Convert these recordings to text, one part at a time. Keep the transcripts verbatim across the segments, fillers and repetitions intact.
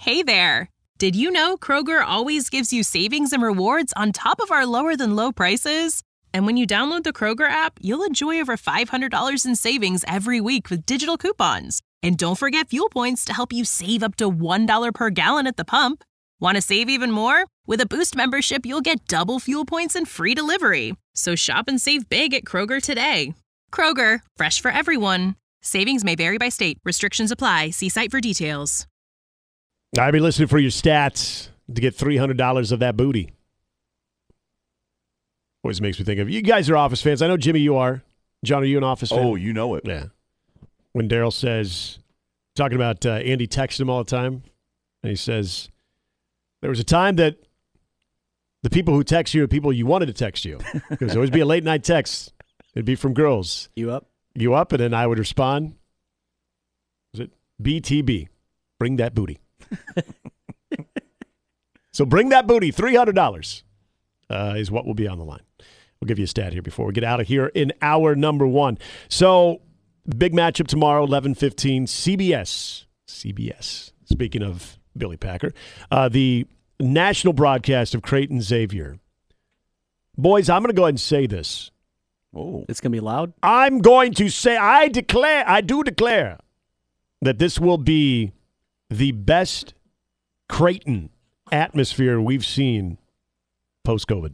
Hey there! Did you know Kroger always gives you savings and rewards on top of our lower-than-low prices? And when you download the Kroger app, you'll enjoy over five hundred dollars in savings every week with digital coupons. And don't forget fuel points to help you save up to one dollar per gallon at the pump. Want to save even more? With a Boost membership, you'll get double fuel points and free delivery. So shop and save big at Kroger today. Kroger, fresh for everyone. Savings may vary by state. Restrictions apply. See site for details. I'll be listening for your stats to get three hundred dollars of that booty. Always makes me think of you guys are Office fans. I know, Jimmy, you are. John, are you an Office fan? Oh, you know it. Yeah. When Daryl says, talking about uh, Andy texting him all the time, and he says, there was a time that the people who text you are people you wanted to text you. Because there always be a late night text. It'd be from girls. You up? You up? And then I would respond, was it B T B? Bring that booty. So bring that booty. three hundred dollars uh, is what will be on the line. We'll give you a stat here before we get out of here in hour number one. So big matchup tomorrow, eleven fifteen, C B S. C B S. Speaking of Billy Packer, uh, the national broadcast of Creighton Xavier. Boys, I'm going to go ahead and say this. Oh, it's going to be loud? I'm going to say, I declare, I do declare that this will be the best Creighton atmosphere we've seen post-COVID.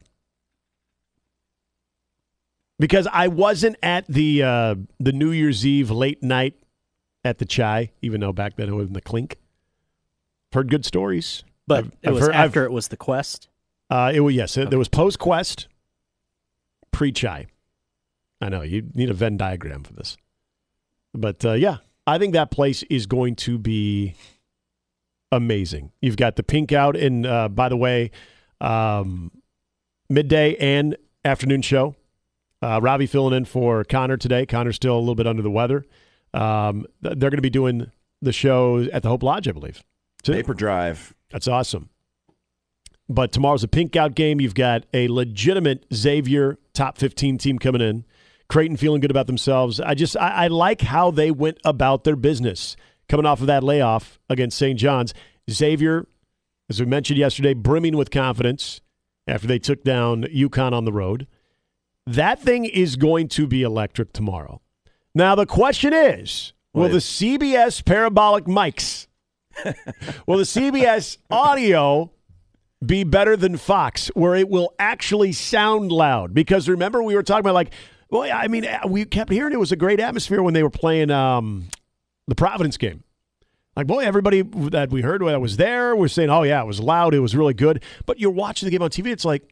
Because I wasn't at the uh, the New Year's Eve late night at the Chai, even though back then it was in the Clink. Heard good stories. But I've, it I've was heard, after I've, it was the Quest? Uh, it was, yes. Okay. There was post-Quest, pre-Chai. I know, you need a Venn diagram for this. But, uh, yeah, I think that place is going to be amazing. You've got the pink out, and, uh, by the way, um, midday and afternoon show. Uh, Robbie filling in for Connor today. Connor's still a little bit under the weather. Um, they're going to be doing the show at the Hope Lodge, I believe. Too. Vapor Drive. That's awesome. But tomorrow's a pink out game. You've got a legitimate Xavier top fifteen team coming in. Creighton feeling good about themselves. I just I, I like how they went about their business coming off of that layoff against Saint John's. Xavier, as we mentioned yesterday, brimming with confidence after they took down UConn on the road. That thing is going to be electric tomorrow. Now, the question is, will Wait. the C B S parabolic mics, will the C B S audio be better than Fox, where it will actually sound loud? Because remember, we were talking about, like, well, I mean, we kept hearing it was a great atmosphere when they were playing um, the Providence game. Like, boy, everybody that we heard that was there was saying, oh, yeah, it was loud, it was really good. But you're watching the game on T V, it's like,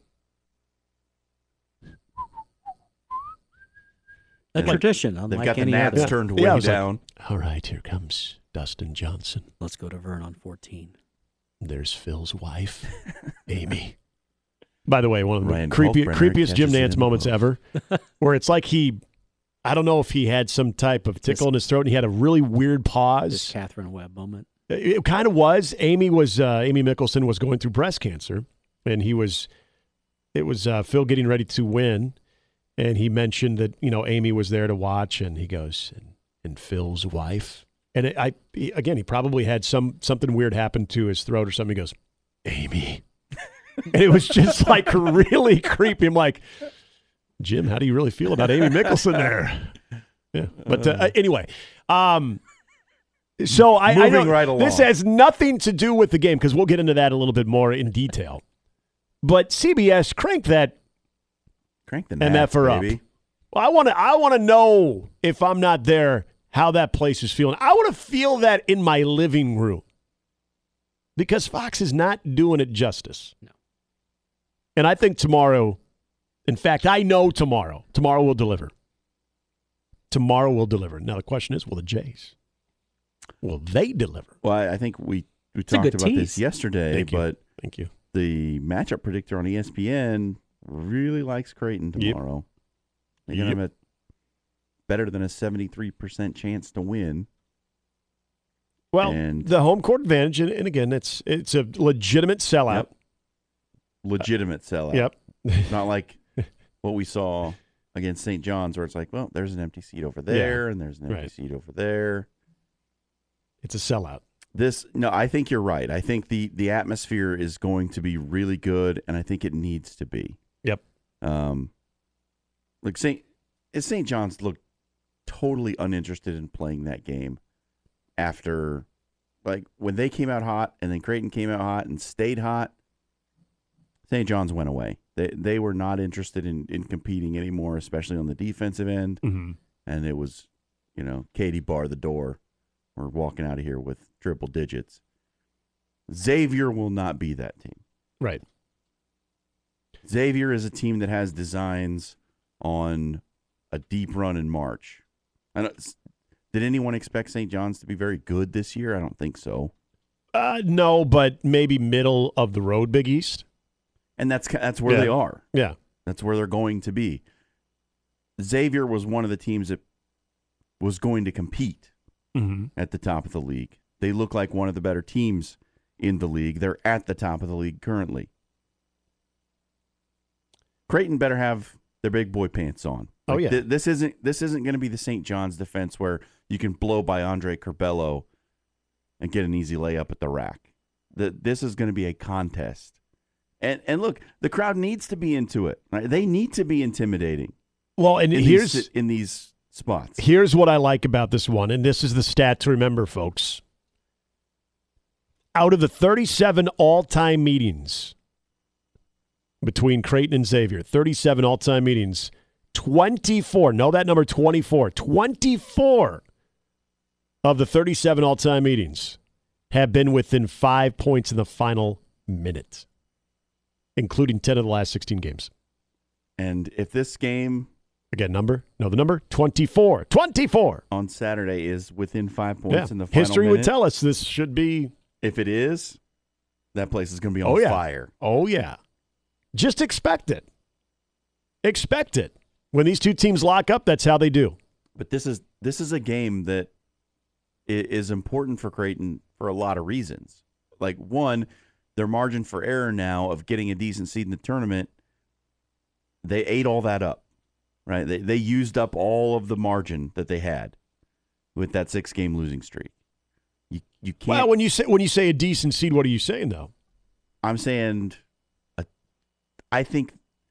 A Like, tradition. They've Unlike got the any gnats other. turned way Yeah, I was like, down. all right, here comes Dustin Johnson. Let's go to Vern on fourteen. There's Phil's wife, Amy. By the way, one of the Ryan creepy, Kalkbrenner creepiest Jim catches it Nance in the moments post. ever, where it's like he, I don't know if he had some type of tickle in his throat, and he had a really weird This pause. Catherine Webb moment. It, it kind of was. Amy was uh, Amy Mickelson was going through breast cancer, and he was. It was uh, Phil getting ready to win, and he mentioned that you know Amy was there to watch, and he goes, and, and Phil's wife, and it, I he, again he probably had some something weird happen to his throat or something. He goes, Amy. And it was just like really creepy. I'm like, Jim, how do you really feel about Amy Mickelson there? Yeah. But uh, anyway, um, so I, I Moving don't, right along. this has nothing to do with the game because we'll get into that a little bit more in detail. But C B S, crank that Crank the M gnats, F er up. baby. Well, I want to. I want to know if I'm not there how that place is feeling. I want to feel that in my living room because Fox is not doing it justice. No. And I think tomorrow, in fact, I know tomorrow, tomorrow will deliver. Tomorrow will deliver. Now, the question is, will the Jays? Will they deliver? Well, I I think we, we a talked good about tease. this yesterday, Thank you. but Thank you. the matchup predictor on E S P N really likes Creighton Yep. tomorrow. They're going to Yep. have a better than a seventy-three percent chance to win. Well, And- the home court advantage, and, and again, it's it's a legitimate sellout. Yep. Legitimate sellout. Yep. Not like what we saw against Saint John's where it's like, well, there's an empty seat over there and there's an empty Right. seat over there. It's a sellout. This no, I think you're right. I think the the atmosphere is going to be really good, and I think it needs to be. Yep. Um, like Saint Saint John's looked totally uninterested in playing that game after, like when they came out hot, and then Creighton came out hot and stayed hot. Saint John's went away. They they were not interested in, in competing anymore, especially on the defensive end. Mm-hmm. And it was, you know, Katie bar the door. We're walking out of here with triple digits. Xavier will not be that team. Right. Xavier is a team that has designs on a deep run in March. I don't, did anyone expect Saint John's to be very good this year? I don't think so. Uh, no, but maybe middle of the road, Big East. And that's that's where yeah. they are. Yeah. That's where they're going to be. Xavier was one of the teams that was going to compete mm-hmm. at the top of the league. They look like one of the better teams in the league. They're at the top of the league currently. Creighton better have their big boy pants on. Like, oh yeah. Th- this isn't this isn't going to be the Saint John's defense where you can blow by Andre Curbelo and get an easy layup at the rack. The, this is going to be a contest. And and look, the crowd needs to be into it. Right? They need to be intimidating. Well, and in here's these, in these spots. Here's what I like about this one, and this is the stat to remember, folks. Out of the thirty-seven all-time meetings between Creighton and Xavier, thirty-seven all-time meetings, twenty-four, know that number, twenty-four, twenty-four of the thirty-seven all-time meetings have been within five points in the final minute, including ten of the last sixteen games. And if this game... Again, number? No, the number? twenty-four. twenty-four! On Saturday is within five points yeah. in the final History minute. would tell us this should be... If it is, that place is going to be on oh, yeah. fire. Oh, yeah. Just expect it. Expect it. When these two teams lock up, that's how they do. But this is this is a game that is important for Creighton for a lot of reasons. Like, one, their margin for error now of getting a decent seed in the tournament, they ate all that up, right? They they used up all of the margin that they had with that six-game losing streak. You you can't. Well, when you say when you say a decent seed, what are you saying though? I'm saying, a, I think,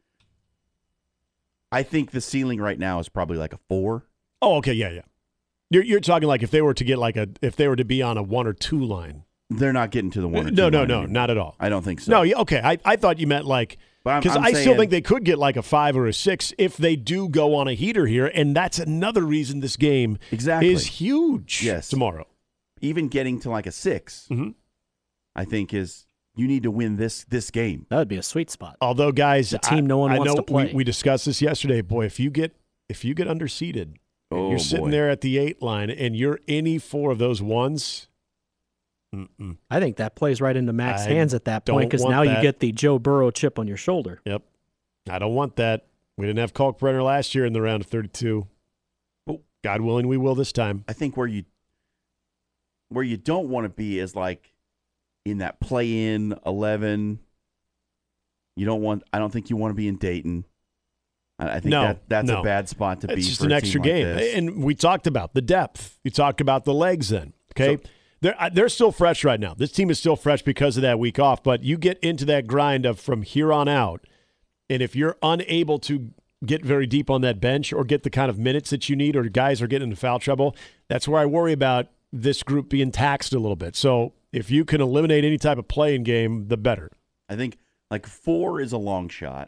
I think the ceiling right now is probably like a four. Oh, okay, yeah, yeah. You're you're talking like if they were to get like a if they were to be on a one or two line. They're not getting to the one or two no, no, line no, anymore. not at all. I don't think so. No, yeah, okay. I, I thought you meant like because I saying, still think they could get like a five or a six if they do go on a heater here, and that's another reason this game exactly. is huge. Yes. Tomorrow. Even getting to like a six, mm-hmm. I think is you need to win this this game. That would be a sweet spot. Although, guys, the team no one I, wants I know to play. We, we discussed this yesterday. Boy, if you get if you get underseeded, oh, you're sitting boy. there at the eight line, and you're any four of those ones. Mm-mm. I think that plays right into Mac's I hands at that point because don't now want you that. get the Joe Burrow chip on your shoulder. Yep, I don't want that. We didn't have Kalkbrenner last year in the round of thirty-two. But God willing, we will this time. I think where you where you don't want to be is like in that play-in eleven. You don't want. I don't think you want to be in Dayton. I I think No, that that's no. a bad spot to be. It's just for an a extra team like game, this. and we talked about the depth. You talked about the legs. Then, okay. So- They're, they're still fresh right now. This team is still fresh because of that week off, but you get into that grind of from here on out, and if you're unable to get very deep on that bench or get the kind of minutes that you need or guys are getting into foul trouble, that's where I worry about this group being taxed a little bit. So if you can eliminate any type of play-in game, the better. I think like four is a long shot.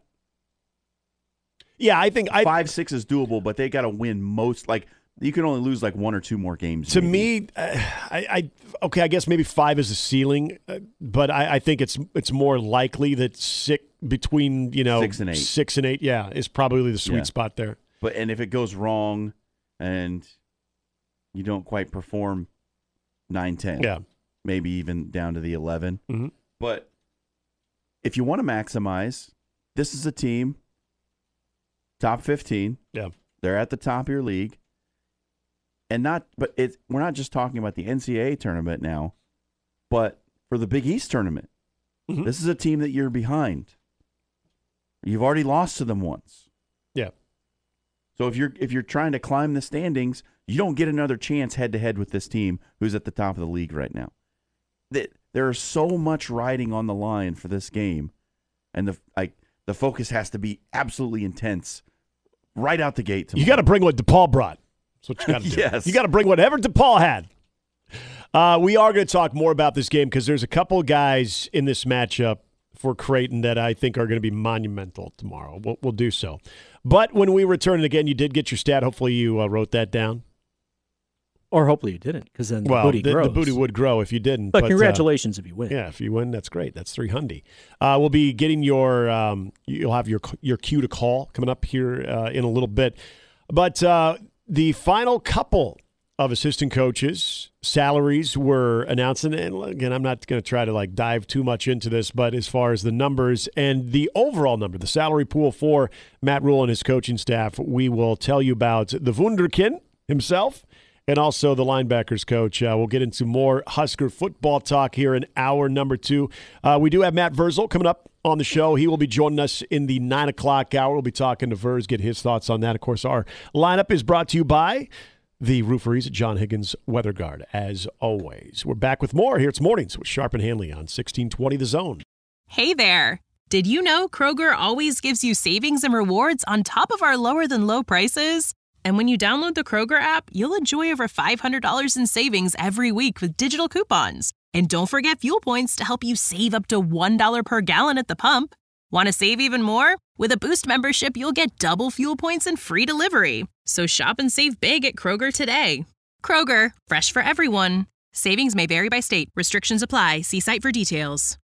Yeah, I think I, Five, six is doable, but they got to win most. Like you can only lose like one or two more games. To maybe. me, uh, I, I okay, I guess maybe five is a ceiling, uh, but I, I think it's it's more likely that six between you know Six and eight. six and eight, yeah, is probably the sweet Yeah. spot there. But and if it goes wrong, and you don't quite perform nine, ten, Yeah, maybe even down to the eleven. Mhm. But if you want to maximize, this is a team top fifteen. yeah, They're at the top of your league. And not, but it's we're not just talking about the N C double A tournament now, but for the Big East tournament. Mhm. This is a team that you're behind. You've already lost to them once. yeah. So if you're if you're trying to climb the standings, you don't get another chance head to head with this team who's at the top of the league right now. that there is so much riding on the line for this game, and the like the focus has to be absolutely intense right out the gate tomorrow. You got to bring what DePaul brought. That's what you got to do. Yes. You got to bring whatever DePaul had. Uh, we are going to talk more about this game because there's a couple guys in this matchup for Creighton that I think are going to be monumental tomorrow. We'll, we'll do so. But when we return, and again, you did get your stat. Hopefully you uh, wrote that down. Or hopefully you didn't, because then the well, booty the, grows. the booty would grow if you didn't. But, but congratulations uh, if you win. Yeah, if you win, that's great. That's three hundred. Uh, we'll be getting your um, you'll have your your cue to call coming up here uh, in a little bit. But uh, the final couple of assistant coaches' salaries were announced, and again, I'm not going to try to like dive too much into this, but as far as the numbers and the overall number, the salary pool for Matt Rule and his coaching staff, we will tell you about the Wunderkind himself. And also the linebackers coach. Uh, we'll get into more Husker football talk here in hour number two. Uh, we do have Matt Vrzal coming up on the show. He will be joining us in the nine o'clock hour. We'll be talking to Verz, get his thoughts on that. Of course, our lineup is brought to you by the Roofery's John Higgins Weather Guard, as always. We're back with more here. It's Mornings with Sharp and Hanley on sixteen twenty The Zone. Hey there! Did you know Kroger always gives you savings and rewards on top of our lower-than-low prices? And when you download the Kroger app, you'll enjoy over five hundred dollars in savings every week with digital coupons. And don't forget fuel points to help you save up to one dollar per gallon at the pump. Want to save even more? With a Boost membership, you'll get double fuel points and free delivery. So shop and save big at Kroger today. Kroger, fresh for everyone. Savings may vary by state. Restrictions apply. See site for details.